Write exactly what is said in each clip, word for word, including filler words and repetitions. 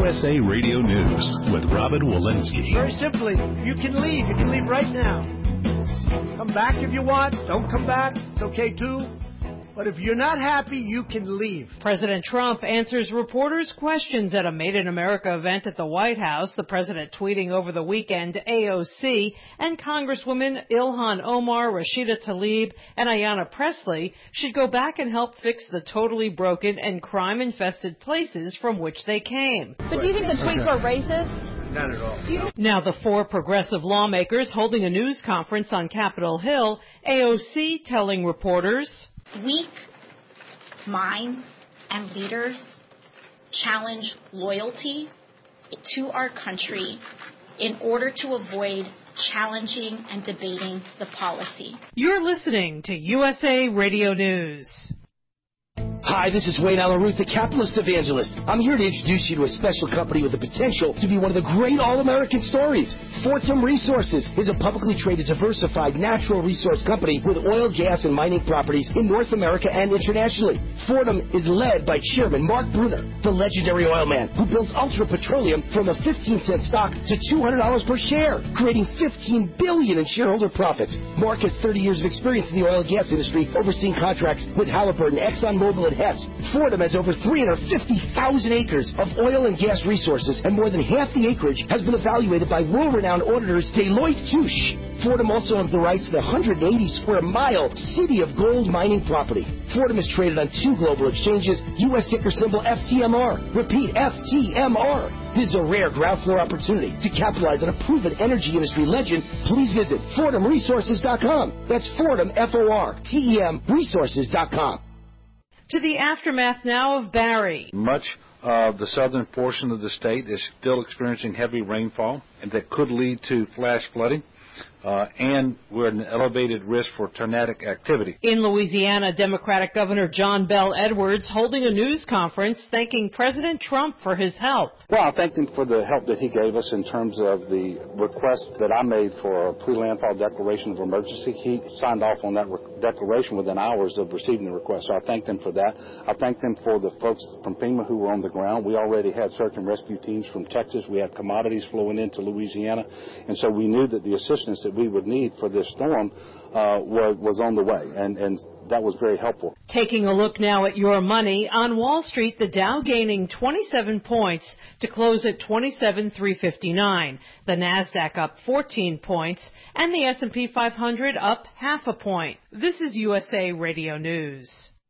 U S A Radio News with Robin Walensky. Very simply, you can leave. You can leave right now. Come back if you want. Don't come back. It's okay, too. But if you're not happy, you can leave. President Trump answers reporters' questions at a Made in America event at the White House. The president tweeting over the weekend A O C and Congresswomen Ilhan Omar, Rashida Tlaib, and Ayanna Pressley should go back and help fix the totally broken and crime-infested places from which they came. But do you think the tweets were racist? Not at all. Now the four progressive lawmakers holding a news conference on Capitol Hill, A O C telling reporters, weak minds and leaders challenge loyalty to our country in order to avoid challenging and debating the policy. You're listening to U S A Radio News. Hi, this is Wayne Alaruth, the capitalist evangelist. I'm here to introduce you to a special company with the potential to be one of the great all-American stories. Fortum Resources is a publicly traded, diversified natural resource company with oil, gas, and mining properties in North America and internationally. Fortum is led by Chairman Mark Brunner, the legendary oil man who built Ultra Petroleum from a fifteen cent stock to two hundred dollars per share, creating fifteen billion dollars in shareholder profits. Mark has thirty years of experience in the oil and gas industry, overseeing contracts with Halliburton, ExxonMobil, and Hess. Fortum has over three hundred fifty thousand acres of oil and gas resources, and more than half the acreage has been evaluated by world-renowned auditors Deloitte Touche. Fortum also owns the rights to the one hundred eighty square mile City of Gold mining property. Fortum is traded on two global exchanges, U S ticker symbol F T M R. Repeat, F T M R. This is a rare ground floor opportunity to capitalize on a proven energy industry legend. Please visit Fortum Resources dot com. That's Fortum, F O R T E M, Resources dot com. To the aftermath now of Barry. Much of the southern portion of the state is still experiencing heavy rainfall, and that could lead to flash flooding. Uh, and we're at an elevated risk for tornadic activity. In Louisiana, Democratic Governor John Bel Edwards holding a news conference thanking President Trump for his help. Well, I thank him for the help that he gave us in terms of the request that I made for a pre-landfall declaration of emergency. He signed off on that re- declaration within hours of receiving the request, so I thanked him for that. I thanked him for the folks from FEMA who were on the ground. We already had search and rescue teams from Texas. We had commodities flowing into Louisiana, and so we knew that the assistance that we would need for this storm uh, was, was on the way, and, and that was very helpful. Taking a look now at your money, on Wall Street, the Dow gaining twenty-seven points to close at twenty-seven thousand three hundred fifty-nine. The Nasdaq up fourteen points, and the S and P five hundred up half a point. This is U S A Radio News.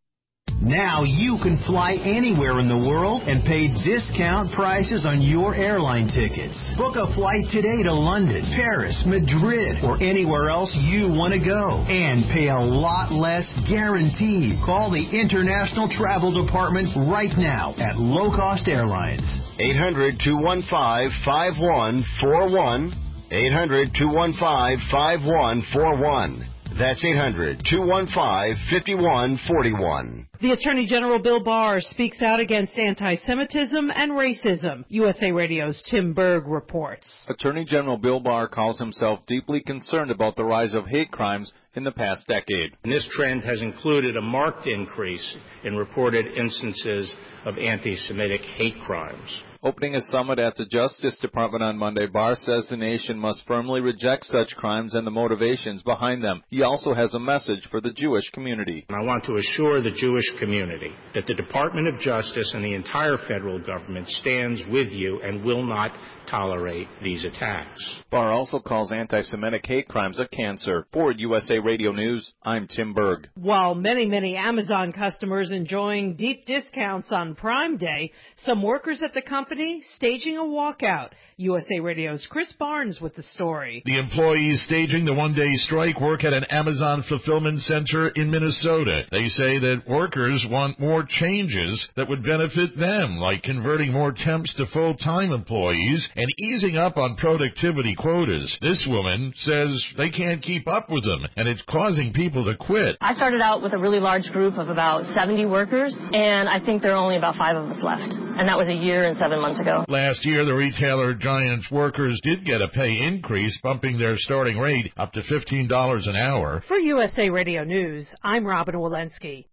Now you can fly anywhere in the world and pay discount prices on your airline tickets. Book a flight today to London, Paris, Madrid, or anywhere else you want to go. And pay a lot less guaranteed. Call the International Travel Department right now at Low Cost Airlines. eight hundred, two one five, five one four one. eight hundred, two one five, five one four one. That's eight hundred, two one five, five one four one. The Attorney General Bill Barr speaks out against anti-Semitism and racism. U S A Radio's Tim Berg reports. Attorney General Bill Barr calls himself deeply concerned about the rise of hate crimes in the past decade. And this trend has included a marked increase in reported instances of anti-Semitic hate crimes. Opening a summit at the Justice Department on Monday, Barr says the nation must firmly reject such crimes and the motivations behind them. He also has a message for the Jewish community. And I want to assure the Jewish community that the Department of Justice and the entire federal government stands with you and will not tolerate these attacks. Barr also calls anti-Semitic hate crimes a cancer. For U S A Radio News, I'm Tim Berg. While many, many Amazon customers enjoying deep discounts on Prime Day, some workers at the company staging a walkout. U S A Radio's Chris Barnes with the story. The employees staging the one-day strike work at an Amazon fulfillment center in Minnesota. They say that workers want more changes that would benefit them, like converting more temps to full-time employees and easing up on productivity quotas. This woman says they can't keep up with them, and it's causing people to quit. I started out with a really large group of about seventy workers, and I think there are only about five of us left. And that was a year and seven months ago. Last year, the retailer Giant's workers did get a pay increase, bumping their starting rate up to fifteen dollars an hour. For U S A Radio News, I'm Robin Walensky.